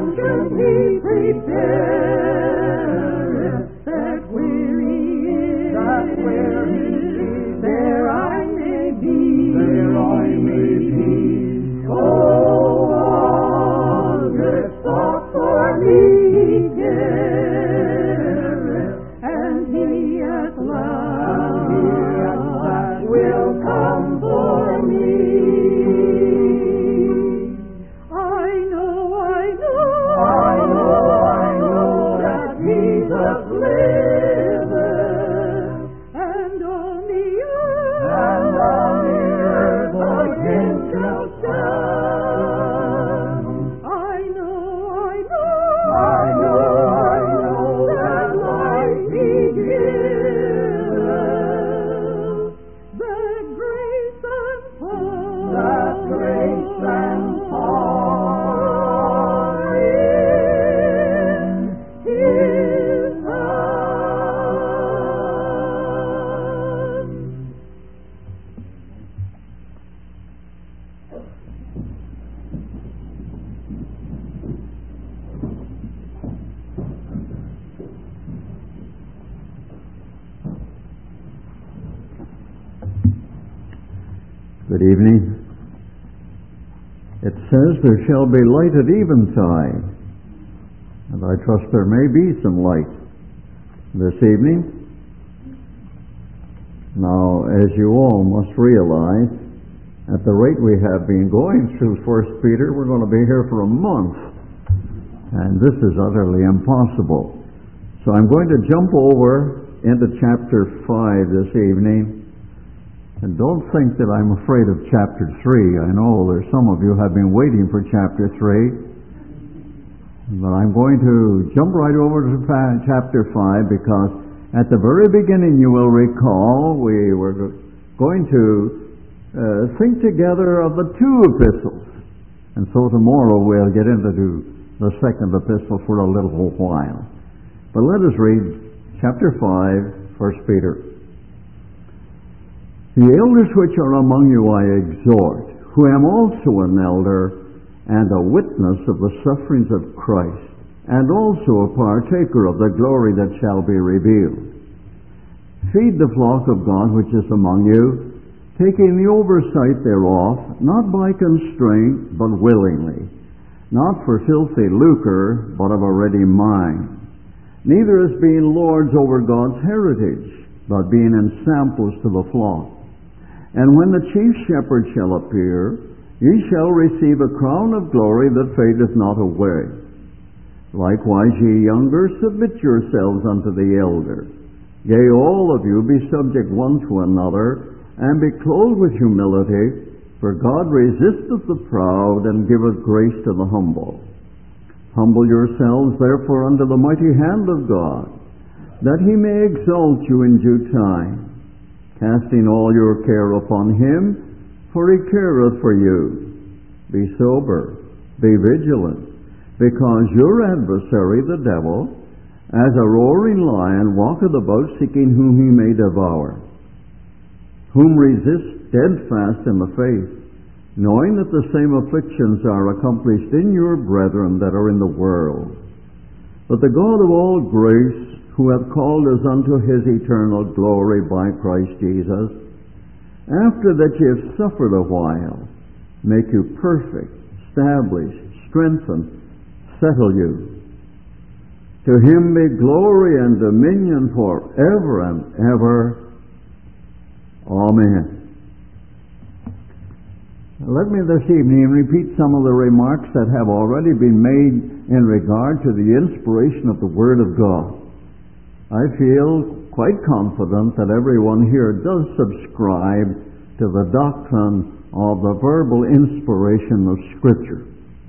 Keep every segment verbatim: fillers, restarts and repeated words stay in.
should He prepare that weary is, that weary is, there I may be, there I may be. Oh, wondrous thought for me He careth, and He at last, He at last will come for me. I know, I know, I know, I know that Jesus liveth, and on the earth, and on the earth again shall stand. I know, I know, I know, I know that life He giveth, that grace and power, that grace and power in His hand. Good evening. It says there shall be light at eventide, and I trust there may be some light this evening. Now, as you all must realize, at the rate we have been going through First Peter, we're going to be here for a month, and this is utterly impossible. So I'm going to jump over into chapter five this evening. And don't think that I'm afraid of chapter three. I know there's some of you have been waiting for chapter three. But I'm going to jump right over to chapter five because at the very beginning, you will recall, we were going to uh, think together of the two epistles. And so tomorrow we'll get into the second epistle for a little while. But let us read chapter five, First Peter. The elders which are among you I exhort, who am also an elder and a witness of the sufferings of Christ, and also a partaker of the glory that shall be revealed. Feed the flock of God which is among you, taking the oversight thereof, not by constraint, but willingly, not for filthy lucre, but of a ready mind, neither as being lords over God's heritage, but being ensamples to the flock. And when the chief shepherd shall appear, ye shall receive a crown of glory that fadeth not away. Likewise, ye younger, submit yourselves unto the elder. Yea, all of you be subject one to another, and be clothed with humility, for God resisteth the proud, and giveth grace to the humble. Humble yourselves, therefore, under the mighty hand of God, that He may exalt you in due time, casting all your care upon Him, for He careth for you. Be sober, be vigilant, because your adversary, the devil, as a roaring lion, walketh about seeking whom he may devour, whom resist steadfast in the faith, knowing that the same afflictions are accomplished in your brethren that are in the world. But the God of all grace, who hath called us unto His eternal glory by Christ Jesus, after that ye have suffered a while, make you perfect, establish, strengthen, settle you. To Him be glory and dominion for ever and ever. Amen. Let me this evening repeat some of the remarks that have already been made in regard to the inspiration of the Word of God. I feel quite confident that everyone here does subscribe to the doctrine of the verbal inspiration of Scripture.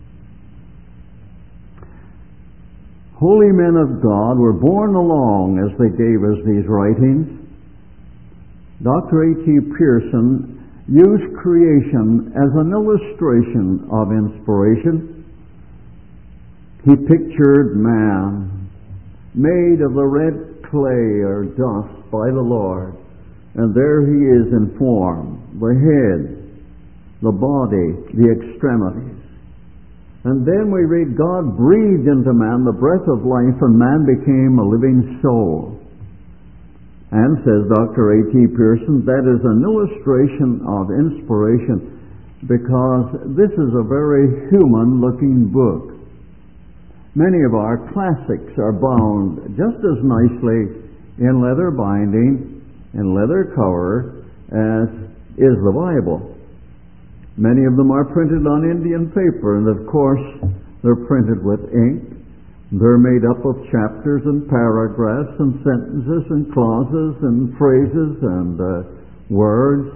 Holy men of God were borne along as they gave us these writings. Doctor A T Pierson used creation as an illustration of inspiration. He pictured man made of the red clay or dust by the Lord, and there He is in form, the head, the body, the extremities. And then we read, God breathed into man the breath of life, and man became a living soul. And, says Doctor A T Pierson, that is an illustration of inspiration, because this is a very human-looking book. Many of our classics are bound just as nicely in leather binding, in leather cover, as is the Bible. Many of them are printed on Indian paper, and of course they're printed with ink. They're made up of chapters and paragraphs and sentences and clauses and phrases and uh, words.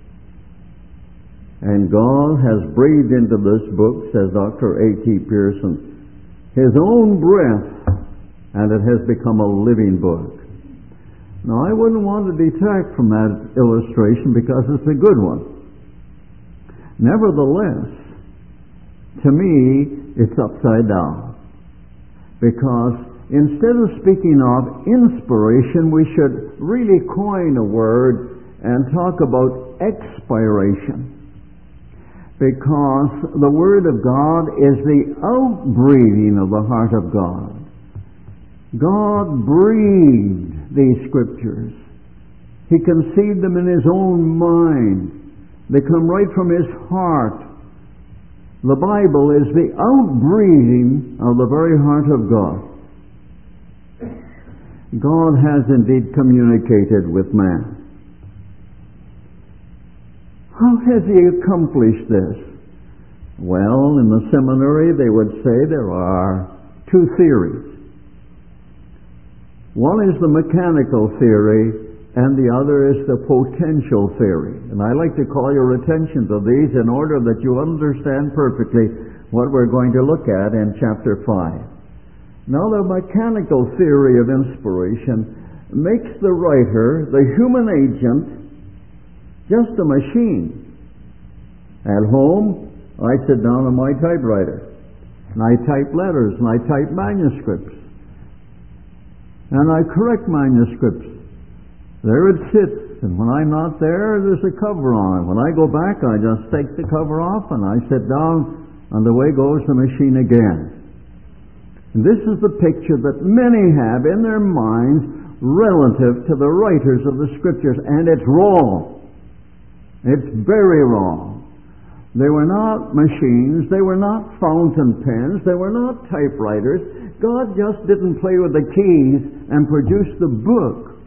And God has breathed into this book, says Doctor A T Pierson, His own breath, and it has become a living book. Now, I wouldn't want to detract from that illustration because it's a good one. Nevertheless, to me, it's upside down. Because instead of speaking of inspiration, we should really coin a word and talk about expiration. Because the Word of God is the outbreathing of the heart of God. God breathed these Scriptures. He conceived them in His own mind. They come right from His heart. The Bible is the outbreathing of the very heart of God. God has indeed communicated with man. How has He accomplished this? Well, in the seminary they would say there are two theories. One is the mechanical theory, and the other is the potential theory. And I like to call your attention to these in order that you understand perfectly what we're going to look at in chapter five. Now, the mechanical theory of inspiration makes the writer, the human agent, just a machine. At home, I sit down on my typewriter, and I type letters, and I type manuscripts, and I correct manuscripts. There it sits, and when I'm not there, there's a cover on it. When I go back, I just take the cover off, and I sit down, and away goes the machine again. And this is the picture that many have in their minds relative to the writers of the Scriptures, and it's wrong. It's very wrong. They were not machines, they were not fountain pens, they were not typewriters. God just didn't play with the keys and produce the book.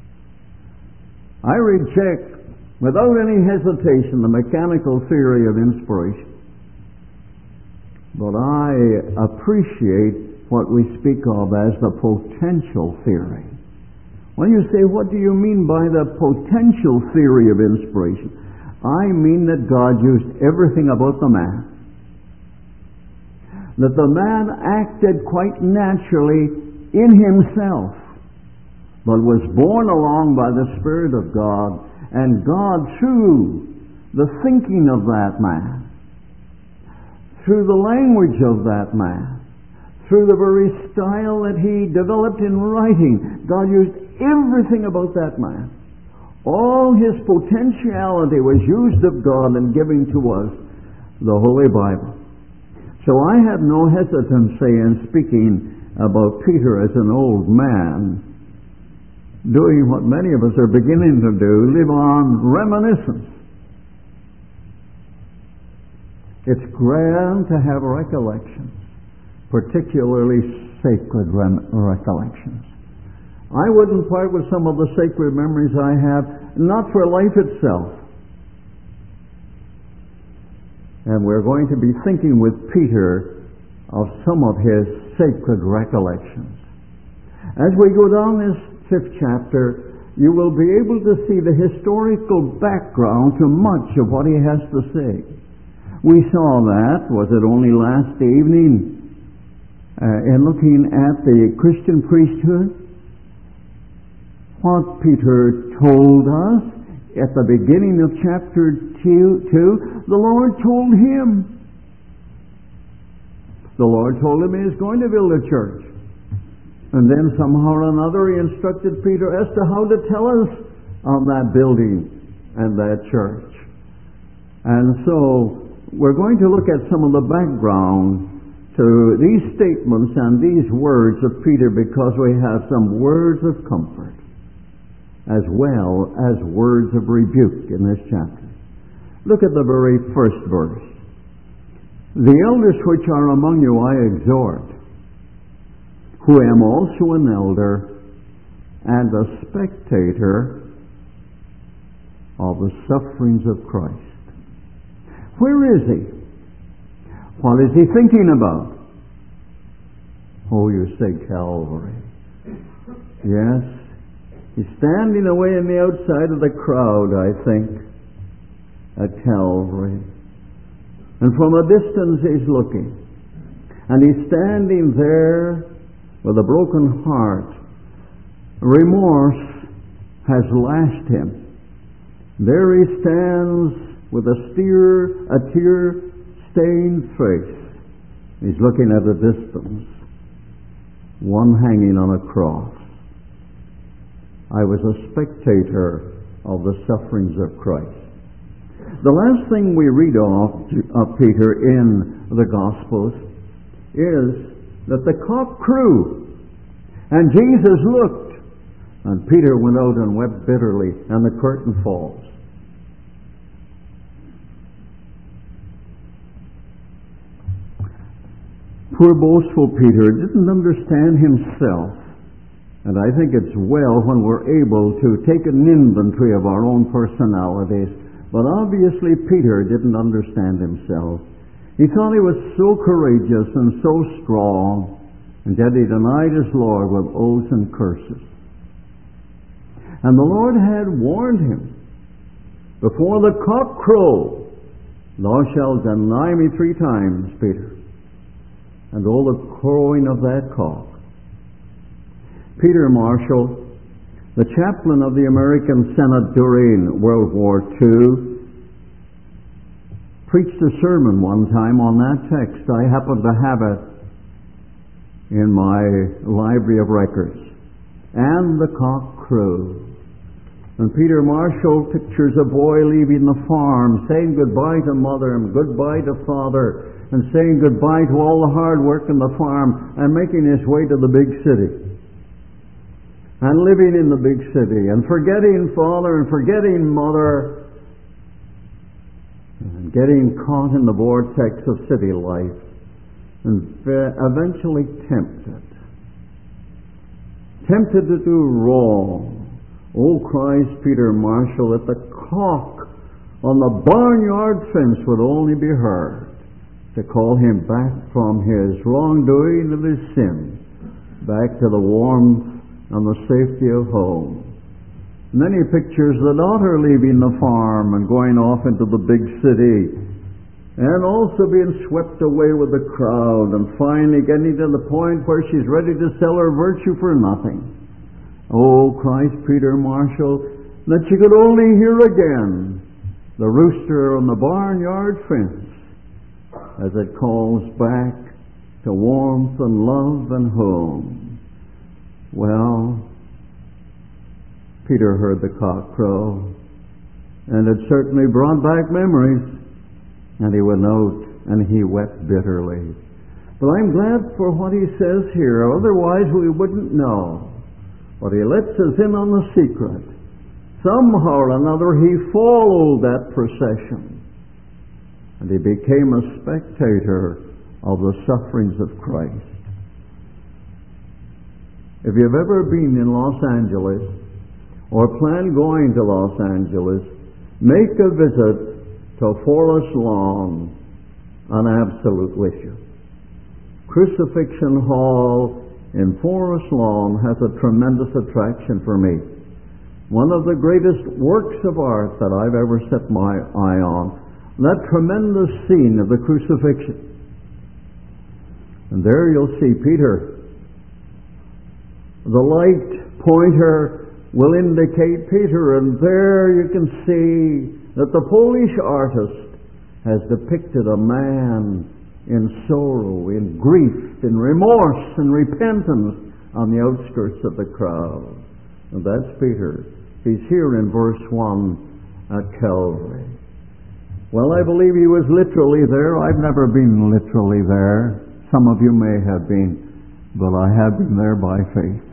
I reject, without any hesitation, the mechanical theory of inspiration. But I appreciate what we speak of as the potential theory. When you say, what do you mean by the potential theory of inspiration? I mean that God used everything about the man. That the man acted quite naturally in himself, but was borne along by the Spirit of God, and God, through the thinking of that man, through the language of that man, through the very style that he developed in writing, God used everything about that man. All his potentiality was used of God in giving to us the Holy Bible. So I have no hesitancy in speaking about Peter as an old man, doing what many of us are beginning to do, live on reminiscence. It's grand to have recollections, particularly sacred rem- recollections. I wouldn't part with some of the sacred memories I have, not for life itself. And we're going to be thinking with Peter of some of his sacred recollections. As we go down this fifth chapter, you will be able to see the historical background to much of what he has to say. We saw that, was it only last evening, uh, in looking at the Christian priesthood? What Peter told us at the beginning of chapter two, two, the Lord told him. The Lord told him he was going to build a church. And then somehow or another he instructed Peter as to how to tell us of that building and that church. And so we're going to look at some of the background to these statements and these words of Peter because we have some words of comfort as well as words of rebuke in this chapter. Look at the very first verse. The elders which are among you I exhort, who am also an elder and a spectator of the sufferings of Christ. Where is he? What is he thinking about? Oh, you say Calvary. Yes, he's standing away on the outside of the crowd, I think, at Calvary. And from a distance he's looking. And he's standing there with a broken heart. Remorse has lashed him. There he stands with a tear, a tear-stained face. He's looking at a distance. One hanging on a cross. I was a spectator of the sufferings of Christ. The last thing we read of, of Peter in the Gospels is that the cock crew, and Jesus looked, and Peter went out and wept bitterly, and the curtain falls. Poor boastful Peter didn't understand himself, and I think it's well when we're able to take an inventory of our own personalities. But obviously Peter didn't understand himself. He thought he was so courageous and so strong, and yet he denied his Lord with oaths and curses. And the Lord had warned him, before the cock crow, thou shalt deny me three times, Peter. And all the crowing of that cock. Peter Marshall, the chaplain of the American Senate during World War Two, preached a sermon one time on that text. I happened to have it in my library of records. And the cock crew. And Peter Marshall pictures a boy leaving the farm, saying goodbye to mother and goodbye to father, and saying goodbye to all the hard work in the farm, and making his way to the big city. And living in the big city, and forgetting father and forgetting mother, and getting caught in the vortex of city life, and eventually tempted. Tempted to do wrong. Oh, cries Peter Marshall, that the cock on the barnyard fence would only be heard to call him back from his wrongdoing of his sin, back to the warmth and the safety of home. And then he pictures the daughter leaving the farm and going off into the big city, and also being swept away with the crowd, and finally getting to the point where she's ready to sell her virtue for nothing. Oh, cries Peter Marshall, that she could only hear again the rooster on the barnyard fence as it calls back to warmth and love and home. Well, Peter heard the cock crow, and it certainly brought back memories, and he went out and he wept bitterly. But I'm glad for what he says here, otherwise we wouldn't know. But he lets us in on the secret. Somehow or another he followed that procession, and he became a spectator of the sufferings of Christ. If you've ever been in Los Angeles or plan going to Los Angeles, make a visit to Forest Lawn, an absolute wish you. Crucifixion Hall in Forest Lawn has a tremendous attraction for me. One of the greatest works of art that I've ever set my eye on. That tremendous scene of the crucifixion. And there you'll see Peter. The light pointer will indicate Peter, and there you can see that the Polish artist has depicted a man in sorrow, in grief, in remorse, and repentance on the outskirts of the crowd. And that's Peter. He's here in verse one at Calvary. Well, I believe he was literally there. I've never been literally there. Some of you may have been, but I have been there by faith.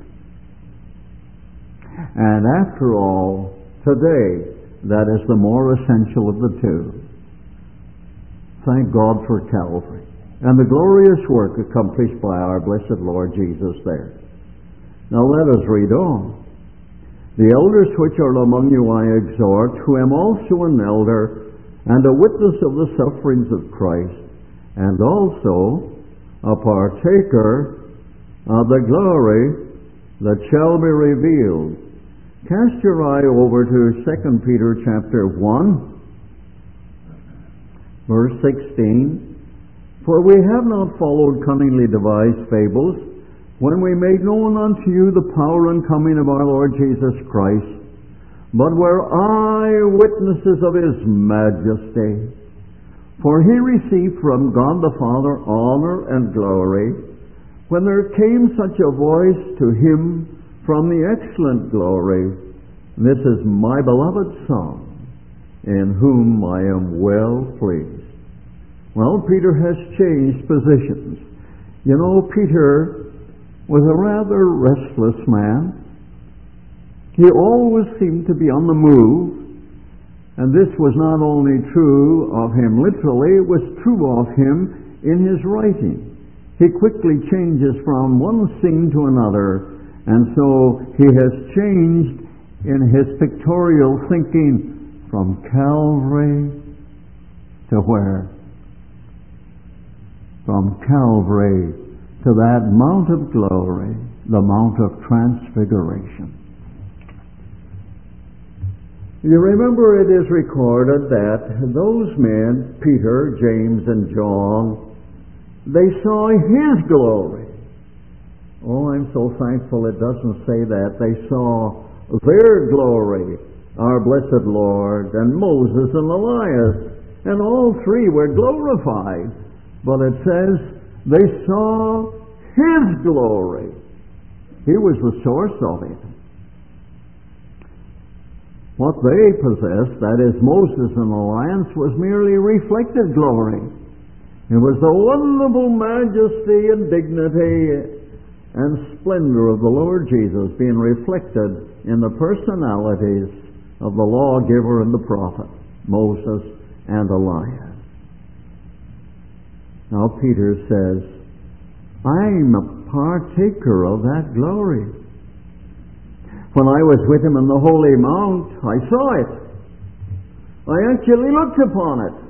And after all, today, that is the more essential of the two. Thank God for Calvary and the glorious work accomplished by our blessed Lord Jesus there. Now let us read on. The elders which are among you I exhort, who am also an elder and a witness of the sufferings of Christ, and also a partaker of the glory that shall be revealed. Cast your eye over to Second Peter chapter one, verse sixteen. For we have not followed cunningly devised fables, when we made known unto you the power and coming of our Lord Jesus Christ, but were eyewitnesses of His majesty. For He received from God the Father honor and glory, when there came such a voice to Him from the excellent glory, This is my beloved Son, in whom I am well pleased. Well, Peter has changed positions. You know, Peter was a rather restless man. He always seemed to be on the move. And this was not only true of him literally, it was true of him in his writing. He quickly changes from one scene to another, and so he has changed in his pictorial thinking from Calvary to where? From Calvary to that Mount of Glory, the Mount of Transfiguration. You remember it is recorded that those men, Peter, James, and John, they saw His glory. Oh, I'm so thankful it doesn't say that. They saw their glory, our blessed Lord, and Moses and Elias, and all three were glorified. But it says they saw His glory. He was the source of it. What they possessed, that is Moses and Elias, was merely reflected glory. It was the wonderful majesty and dignity and splendor of the Lord Jesus being reflected in the personalities of the lawgiver and the prophet, Moses and Elias. Now Peter says, I'm a partaker of that glory. When I was with him in the Holy Mount, I saw it. I actually looked upon it.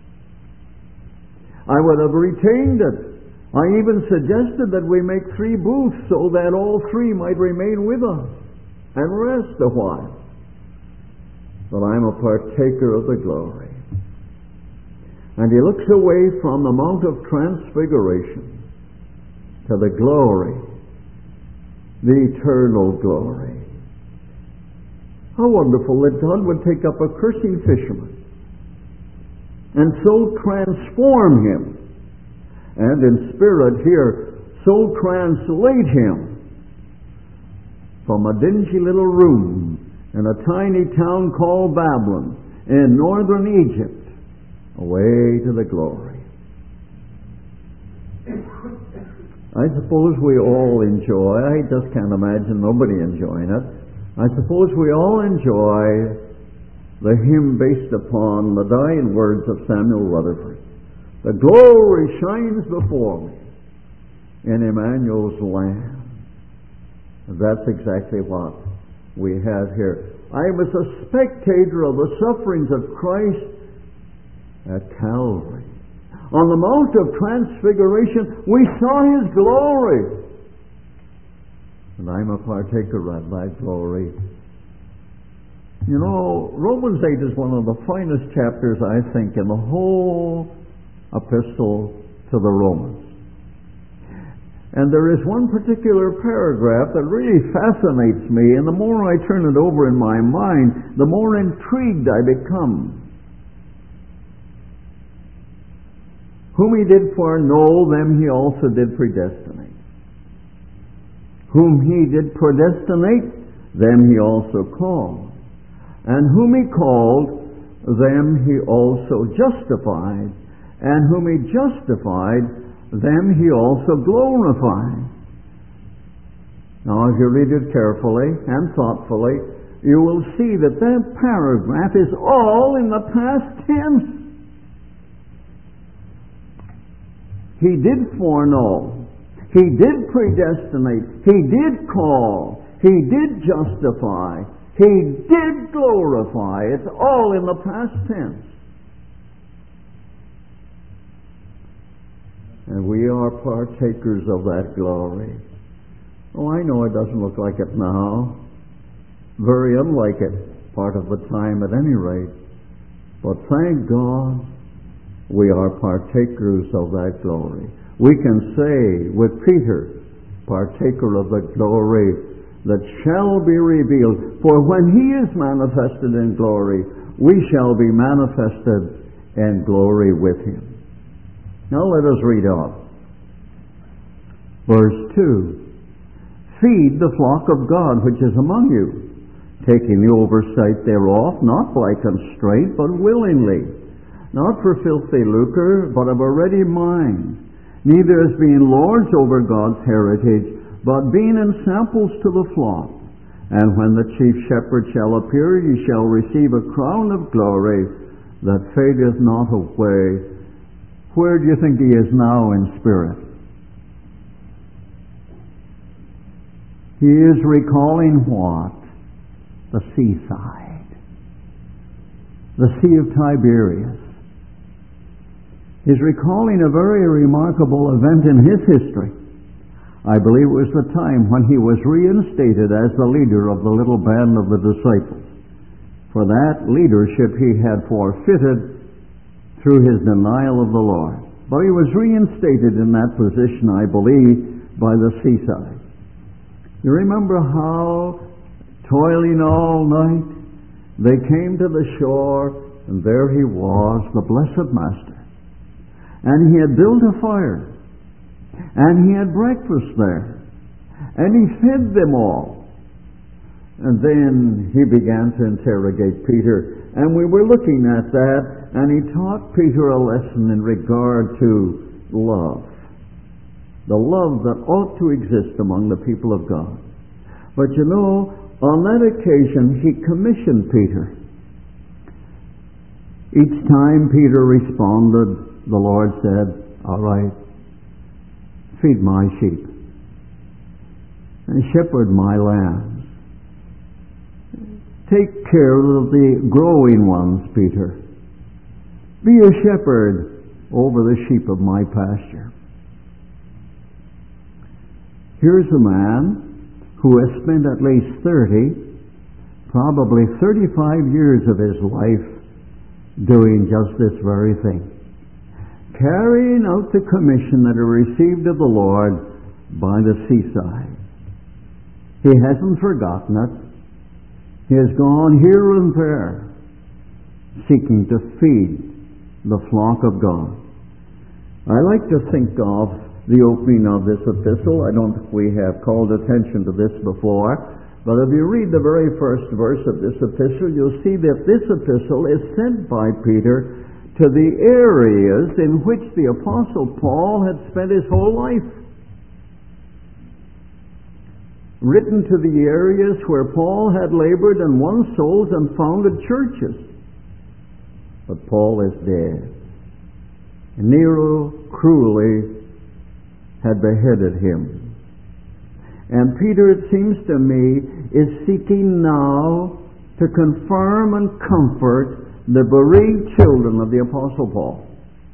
I would have retained it. I even suggested that we make three booths so that all three might remain with us and rest a while. But I'm a partaker of the glory. And he looks away from the Mount of Transfiguration to the glory, the eternal glory. How wonderful that God would take up a cursing fisherman and so transform him, and in spirit here, so translate him from a dingy little room in a tiny town called Babylon in northern Egypt, away to the glory. I suppose we all enjoy, I just can't imagine nobody enjoying it, I suppose we all enjoy the hymn based upon the dying words of Samuel Rutherford. The glory shines before me in Emmanuel's land. And that's exactly what we have here. I was a spectator of the sufferings of Christ at Calvary. On the Mount of Transfiguration, we saw His glory. And I'm a partaker of that glory. You know, Romans eight is one of the finest chapters, I think, in the whole epistle to the Romans. And there is one particular paragraph that really fascinates me, and the more I turn it over in my mind, the more intrigued I become. Whom He did foreknow, them He also did predestinate. Whom He did predestinate, them He also called. And whom He called, them He also justified. And whom He justified, them he also glorified. Now, if you read it carefully and thoughtfully, you will see that that paragraph is all in the past tense. He did foreknow. He did predestinate. He did call. He did justify. He did glorify. It's all in the past tense. And we are partakers of that glory. Oh, I know it doesn't look like it now. Very unlike it, part of the time at any rate. But thank God we are partakers of that glory. We can say with Peter, partaker of the glory that shall be revealed. For when he is manifested in glory, we shall be manifested in glory with him. Now let us read on. Verse two. Feed the flock of God which is among you, taking the oversight thereof, not by constraint, but willingly, not for filthy lucre, but of a ready mind, neither as being lords over God's heritage, but being ensamples to the flock. And when the chief shepherd shall appear, ye shall receive a crown of glory that fadeth not away. Where do you think he is now in spirit? He is recalling what? The seaside. The Sea of Tiberias. He's recalling a very remarkable event in his history. I believe it was the time when he was reinstated as the leader of the little band of the disciples. For that leadership he had forfeited through his denial of the Lord. But he was reinstated in that position, I believe, by the seaside. You remember how, toiling all night, they came to the shore, and there he was, the blessed Master. And he had built a fire, and he had breakfast there, and he fed them all. And then he began to interrogate Peter, and we were looking at that, and he taught Peter a lesson in regard to love. The love that ought to exist among the people of God. But you know, on that occasion, he commissioned Peter. Each time Peter responded, the Lord said, all right, feed my sheep and shepherd my lambs. Take care of the growing ones, Peter. Be a shepherd over the sheep of my pasture. Here's a man who has spent at least thirty, probably thirty-five years of his life doing just this very thing. Carrying out the commission that he received of the Lord by the seaside. He hasn't forgotten it. He has gone here and there, seeking to feed the flock of God. I like to think of the opening of this epistle. I don't think we have called attention to this before, but if you read the very first verse of this epistle, you'll see that this epistle is sent by Peter to the areas in which the Apostle Paul had spent his whole life. Written to the areas where Paul had labored and won souls and founded churches. But Paul is dead. Nero cruelly had beheaded him. And Peter, it seems to me, is seeking now to confirm and comfort the bereaved children of the Apostle Paul.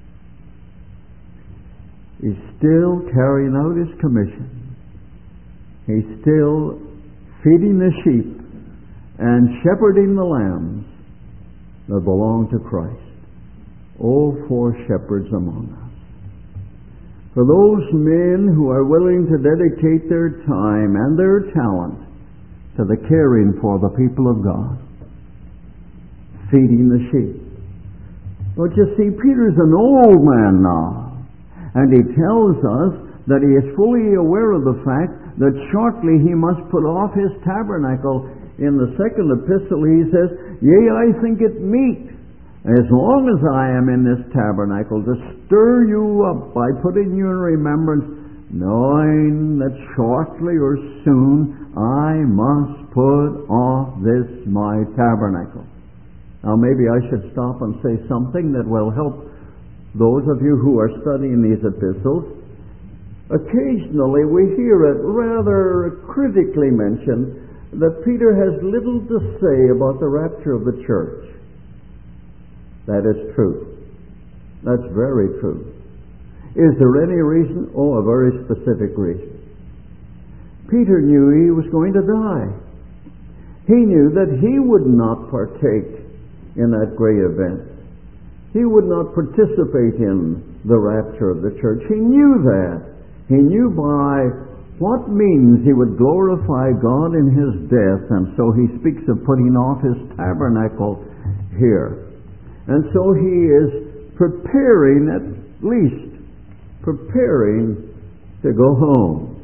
He's still carrying out his commission. He's still feeding the sheep and shepherding the lambs that belong to Christ. Oh, for shepherds among us. For those men who are willing to dedicate their time and their talent to the caring for the people of God, feeding the sheep. But you see, Peter's an old man now, and he tells us that he is fully aware of the fact that shortly he must put off his tabernacle. In the second epistle he says, Yea, I think it meet As long as I am in this tabernacle, to stir you up by putting you in remembrance, knowing that shortly or soon I must put off this my tabernacle. Now maybe I should stop and say something that will help those of you who are studying these epistles. Occasionally we hear it rather critically mentioned that Peter has little to say about the rapture of the church. That is true. That's very true. Is there any reason? Oh, a very specific reason. Peter knew he was going to die. He knew that he would not partake in that great event. He would not participate in the rapture of the church. He knew that. He knew by what means he would glorify God in his death, and so he speaks of putting off his tabernacle here. And so he is preparing, at least preparing to go home.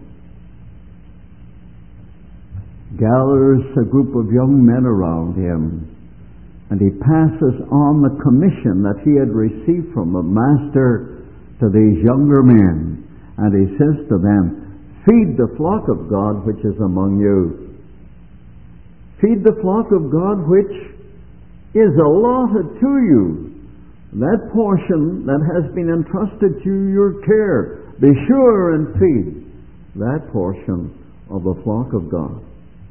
Gathers a group of young men around him, and he passes on the commission that he had received from the master to these younger men. And he says to them, feed the flock of God which is among you. Feed the flock of God which is allotted to you. That portion that has been entrusted to your care. Be sure and feed that portion of the flock of God.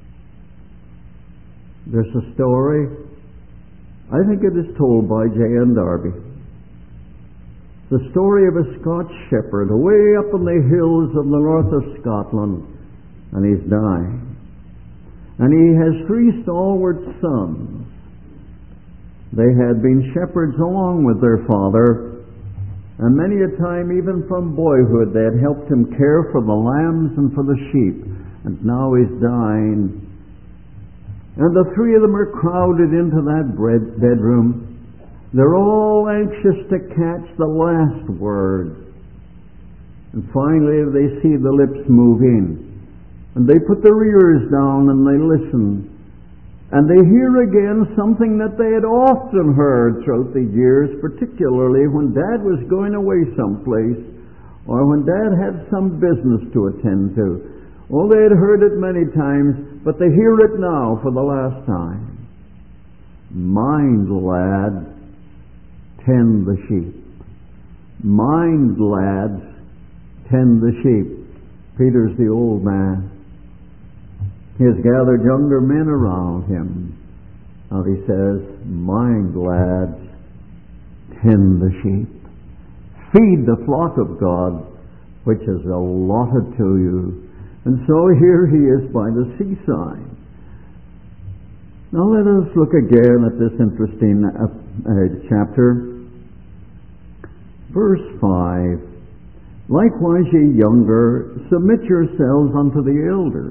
There's a story, I think it is told by J N Darby. The story of a Scotch shepherd away up in the hills of the north of Scotland, and he's dying. And he has three stalwart sons. They had been shepherds along with their father, and many a time, even from boyhood, they had helped him care for the lambs and for the sheep. And now he's dying. And the three of them are crowded into that bedroom. They're all anxious to catch the last word. And finally they see the lips moving. And they put their ears down and they listen. And they hear again something that they had often heard throughout the years, particularly when Dad was going away someplace, or when Dad had some business to attend to. Well, they had heard it many times, but they hear it now for the last time. Mind, lad, tend the sheep. Mind, lads, tend the sheep. Peter's the old man. He has gathered younger men around him. Now he says, mind, lads, tend the sheep. Feed the flock of God, which is allotted to you. And so here he is by the seaside. Now let us look again at this interesting uh, uh, chapter. Verse five. Likewise, ye younger, submit yourselves unto the elder.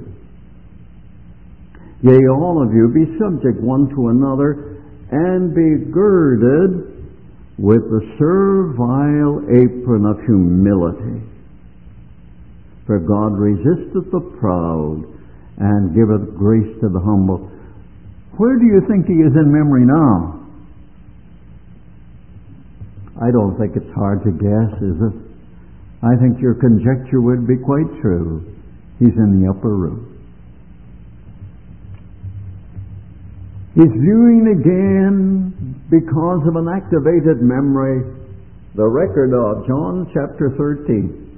Yea, all of you, be subject one to another, and be girded with the servile apron of humility. For God resisteth the proud, and giveth grace to the humble. Where do you think he is in memory now? I don't think it's hard to guess, is it? I think your conjecture would be quite true. He's in the upper room. He's viewing again, because of an activated memory, the record of John chapter thirteen.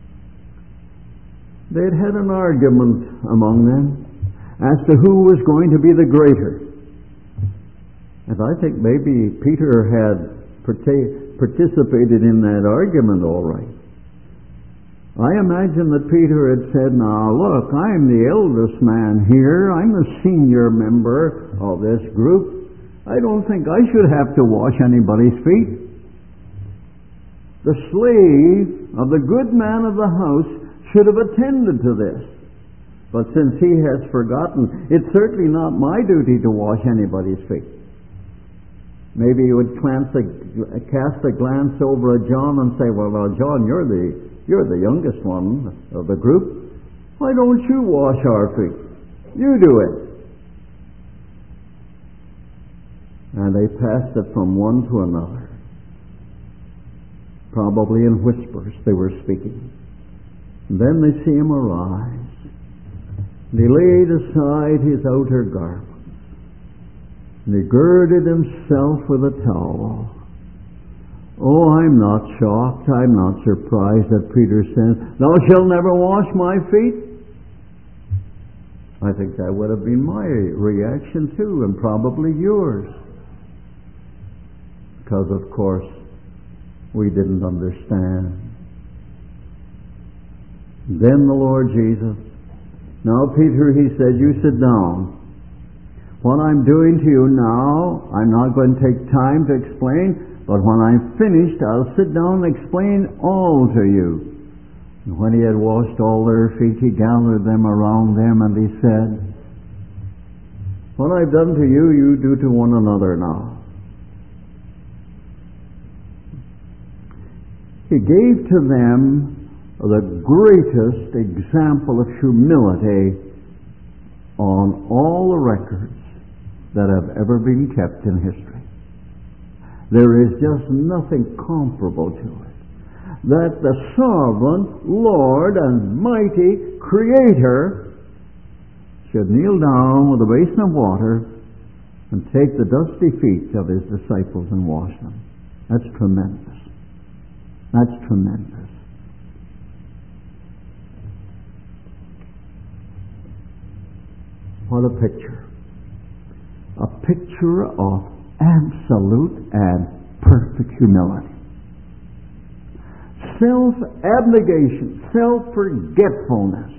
They'd had an argument among them as to who was going to be the greater. And I think maybe Peter had participated in that argument all right. I imagine that Peter had said, now look, I'm the eldest man here. I'm the senior member of this group. I don't think I should have to wash anybody's feet. The slave of the good man of the house should have attended to this. But since he has forgotten, it's certainly not my duty to wash anybody's feet. Maybe he would glance a, cast a glance over at John and say, well, now, John, you're the You're the youngest one of the group. Why don't you wash our feet? You do it. And they passed it from one to another. Probably in whispers they were speaking. And then they see him arise. And he laid aside his outer garments. And he girded himself with a towel. Oh, I'm not shocked, I'm not surprised that Peter says, "Thou shalt never wash my feet." I think that would have been my reaction too, and probably yours. Because, of course, we didn't understand. Then the Lord Jesus, "Now, Peter," he said, "you sit down. What I'm doing to you now, I'm not going to take time to explain, but when I'm finished, I'll sit down and explain all to you." And when he had washed all their feet, he gathered them around them, and he said, "What I've done to you, you do to one another now." He gave to them the greatest example of humility on all the records that have ever been kept in history. There is just nothing comparable to it. That the sovereign Lord and mighty Creator should kneel down with a basin of water and take the dusty feet of his disciples and wash them. That's tremendous. That's tremendous. What a picture. A picture of absolute and perfect humility. Self-abnegation, self-forgetfulness.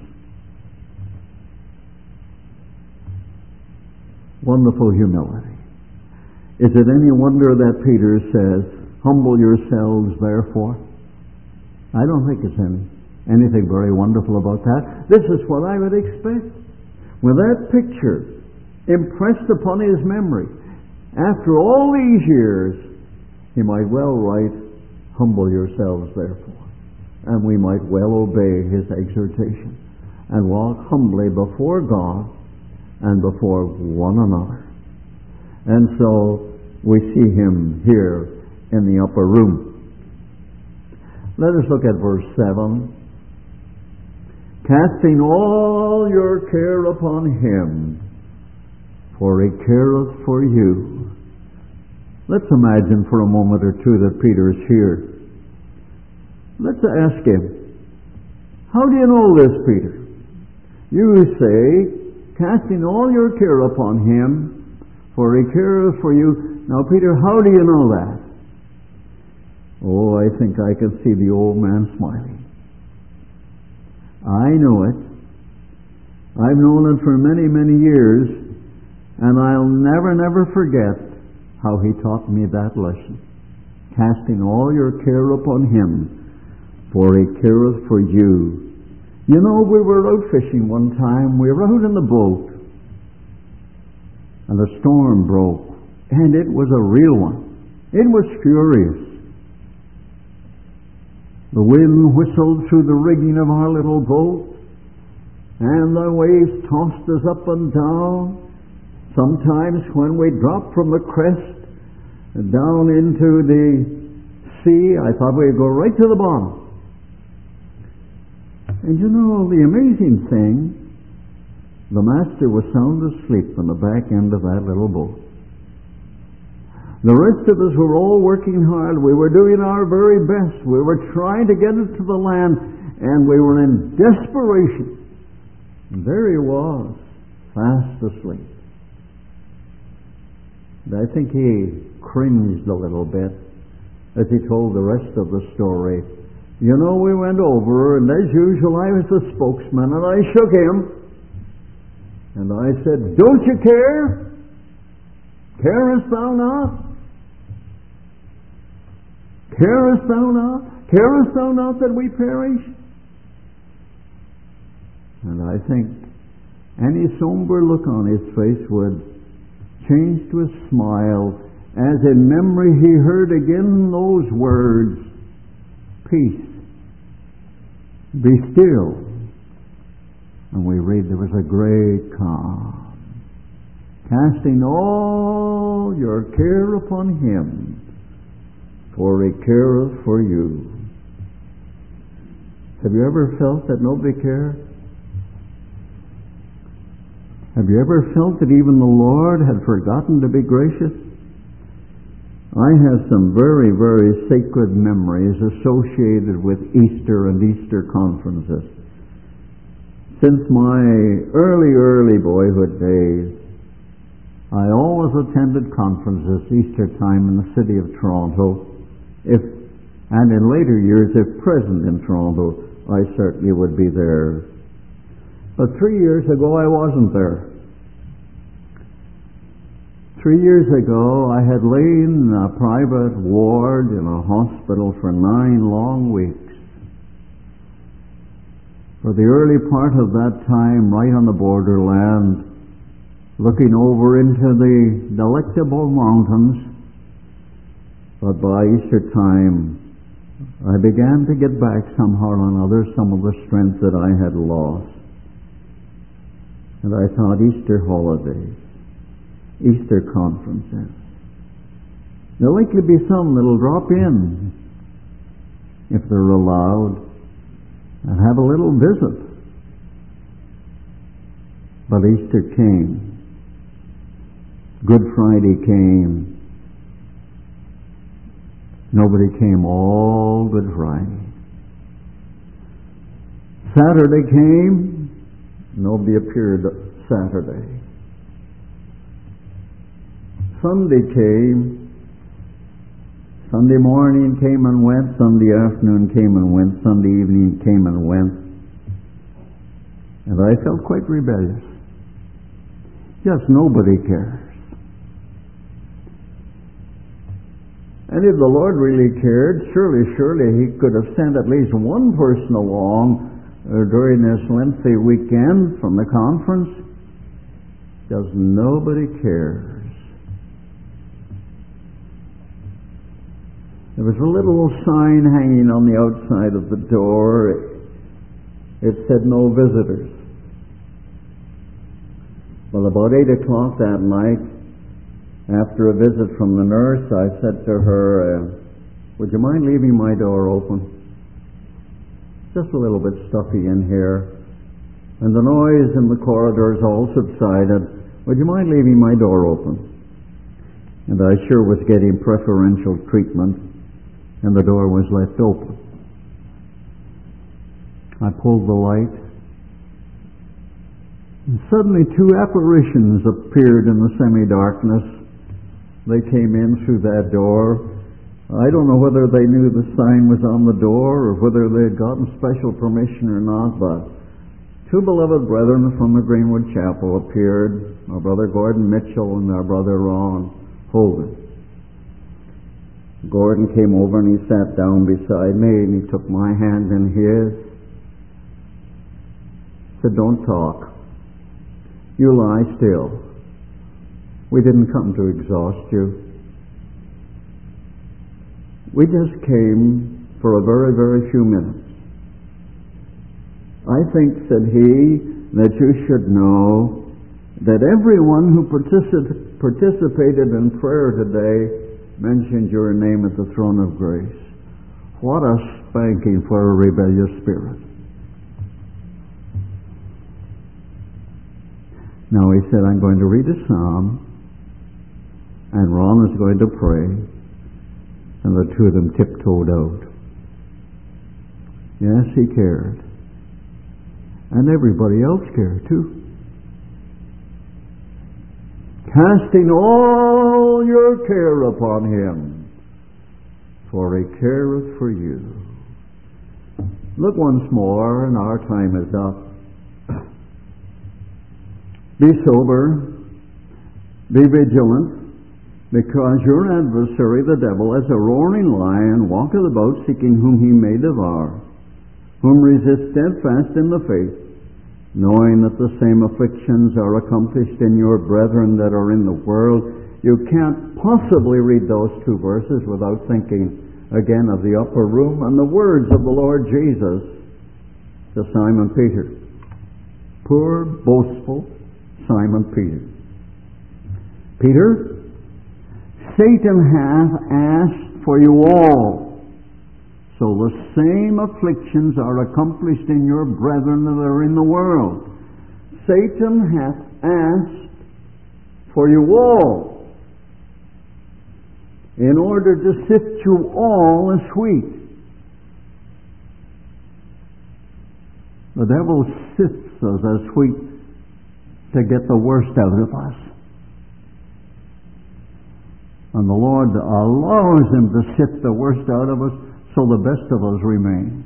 Wonderful humility. Is it any wonder that Peter says, "Humble yourselves, therefore"? I don't think it's any, anything very wonderful about that. This is what I would expect. With that picture impressed upon his memory, after all these years, he might well write, "Humble yourselves, therefore." And we might well obey his exhortation and walk humbly before God and before one another. And so we see him here in the upper room. Let us look at verse seven. "Casting all your care upon him, for he careth for you." Let's imagine for a moment or two that Peter is here. Let's ask him, "How do you know this, Peter? You say, casting all your care upon him, for he careth for you." Now, Peter, how do you know that? Oh, I think I can see the old man smiling. I know it. I've known it for many, many years, and I'll never, never forget how he taught me that lesson. Casting all your care upon him, for he careth for you. You know, we were out fishing one time. We were out in the boat, and a storm broke, and it was a real one. It was furious. The wind whistled through the rigging of our little boat, and the waves tossed us up and down. Sometimes when we dropped from the crest down into the sea, I thought we'd go right to the bottom. And you know, the amazing thing, the master was sound asleep on the back end of that little boat. The rest of us were all working hard. We were doing our very best. We were trying to get it to the land, and we were in desperation. And there he was, fast asleep. And I think he cringed a little bit as he told the rest of the story. You know, we went over, and as usual, I was the spokesman, and I shook him. And I said, "Don't you care? Carest thou not? Carest thou not? Carest thou not that we perish?" And I think any somber look on his face would change to a smile as in memory he heard again those words, "Peace, be still." And we read there was a great calm. casting all your care upon him, for he careth for you. Have you ever felt that nobody cared? Have you ever felt that even the Lord had forgotten to be gracious? I have some very, very sacred memories associated with Easter and Easter conferences. Since my early, early boyhood days, I always attended conferences Easter time in the city of Toronto, if, and in later years, if present in Toronto, I certainly would be there. But three years ago, I wasn't there. Three years ago, I had lain in a private ward in a hospital for nine long weeks. For the early part of that time, right on the borderland, looking over into the Delectable Mountains, but by Easter time, I began to get back somehow or another some of the strength that I had lost. And I thought, Easter holidays, Easter conferences, there'll likely be some that'll drop in, if they're allowed, and have a little visit. But Easter came. Good Friday came. Nobody came all Good Friday. Saturday came. Nobody appeared Saturday. Sunday came. Sunday morning came and went. Sunday afternoon came and went. Sunday evening came and went. And I felt quite rebellious. Just nobody cares. And if the Lord really cared, surely, surely He could have sent at least one person along uh, during this lengthy weekend from the conference. Just nobody cares. There was a little sign hanging on the outside of the door. It said, "No visitors." Well, about eight o'clock that night, after a visit from the nurse, I said to her, uh, would you mind leaving my door open? Just a little bit stuffy in here. And the noise in the corridors all subsided. Would you mind leaving my door open? And I sure was getting preferential treatment, and the door was left open. I pulled the light, and suddenly two apparitions appeared in the semi-darkness. They came in through that door. I don't know whether they knew the sign was on the door or whether they had gotten special permission or not, but two beloved brethren from the Greenwood Chapel appeared, our brother Gordon Mitchell and our brother Ron Hogan. Gordon came over and he sat down beside me and he took my hand in his. Said, "Don't talk. You lie still. We didn't come to exhaust you. We just came for a very, very few minutes. I think," said he, "that you should know that everyone who particip- participated in prayer today mentioned your name at the throne of grace." What a spanking for a rebellious spirit. Now he said, "I'm going to read a psalm, and Ron is going to pray," and the two of them tiptoed out. Yes, he cared. And everybody else cared too. Casting all your care upon him, for he careth for you. Look once more, and our time is up. Be sober, be vigilant, because your adversary, the devil, as a roaring lion, walketh about seeking whom he may devour, whom resist steadfast in the faith, knowing that the same afflictions are accomplished in your brethren that are in the world. You can't possibly read those two verses without thinking again of the upper room and the words of the Lord Jesus to Simon Peter. Poor, boastful Simon Peter. Peter, Satan hath asked for you all. So the same afflictions are accomplished in your brethren that are in the world. Satan hath asked for you all, in order to sift you all as wheat. The devil sifts us as wheat to get the worst out of us. And the Lord allows him to sift the worst out of us so the best of us remains.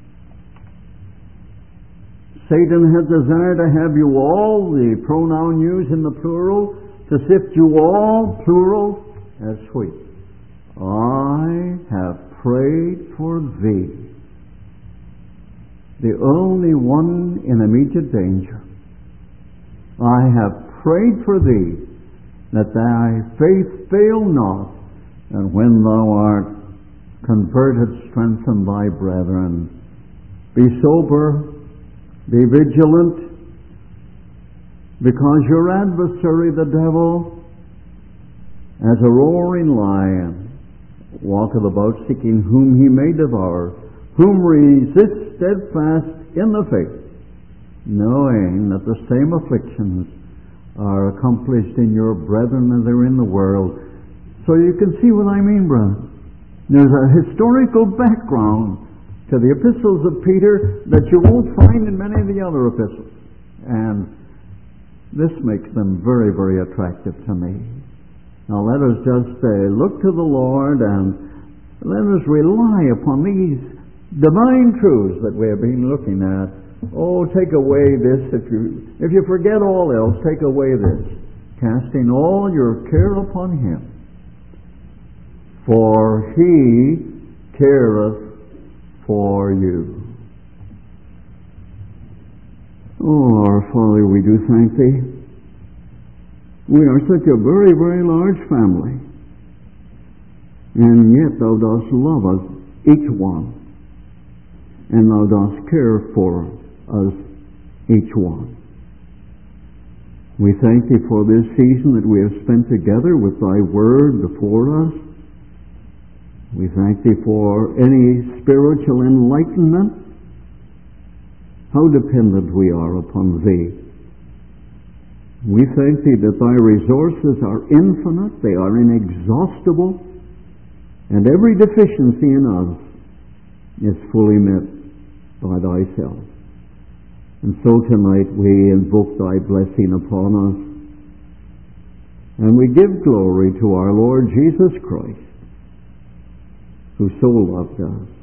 Satan has desired to have you all, the pronoun used in the plural, to sift you all, plural, as wheat. I have prayed for thee, the only one in immediate danger. I have prayed for thee, that thy faith fail not, and when thou art converted, strengthen thy brethren. Be sober, be vigilant, because your adversary, the devil, as a roaring lion, walketh about seeking whom he may devour, whom resist steadfast in the faith, knowing that the same afflictions are accomplished in your brethren as they're in the world. So you can see what I mean, brother. There's a historical background to the epistles of Peter that you won't find in many of the other epistles. And this makes them very, very attractive to me. Now let us just uh, look to the Lord and let us rely upon these divine truths that we have been looking at. Oh, take away this. If you if you forget all else, take away this. Casting all your care upon him. For he careth for you. Oh, our Father, we do thank thee. We are such a very, very large family. And yet thou dost love us, each one. And thou dost care for us, each one. We thank thee for this season that we have spent together with thy word before us. We thank thee for any spiritual enlightenment, how dependent we are upon thee. We thank thee that thy resources are infinite, they are inexhaustible, and every deficiency in us is fully met by thyself. And so tonight we invoke thy blessing upon us, and we give glory to our Lord Jesus Christ, who so loved us